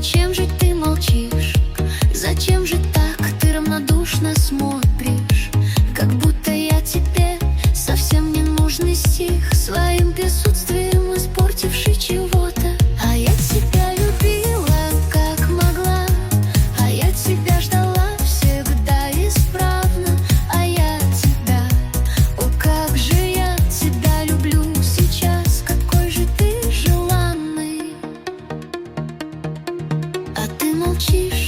Зачем же ты молчишь? Зачем же так ты равнодушно смотришь? Как будто я тебе совсем не нужный стих, своим присутствием испортивший чего-то. А я тебя любила как могла, а я тебя ждала всегда исправно. А я тебя, о, как же я тебя люблю сейчас, какой же ты желанный. А ты молчишь.